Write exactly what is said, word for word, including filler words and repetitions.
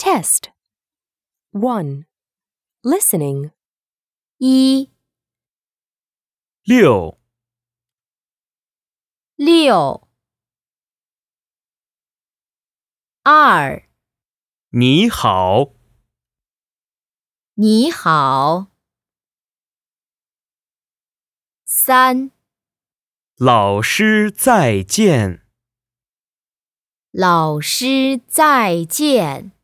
Test one. Listening. 一、 六、 六、二、 你好， 你好，三、 老师再见。 老师再见。